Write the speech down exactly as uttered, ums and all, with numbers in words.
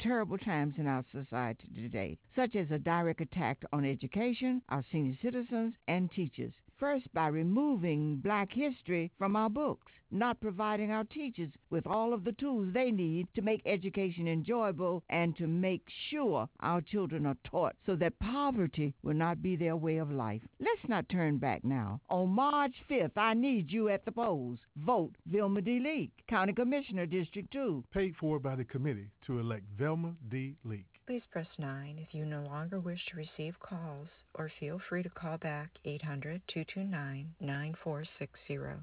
terrible times in our society today, such as a direct attack on education, our senior citizens, and teachers. First, by removing black history from our books, not providing our teachers with all of the tools they need to make education enjoyable and to make sure our children are taught so that poverty will not be their way of life. Let's not turn back now. On March fifth, I need you at the polls. Vote Vilma D. Leake, County Commissioner, District two. Paid for by the committee to elect Velma D. Leake. Please press nine if you no longer wish to receive calls, or feel free to call back eight hundred, two two nine, nine four six zero.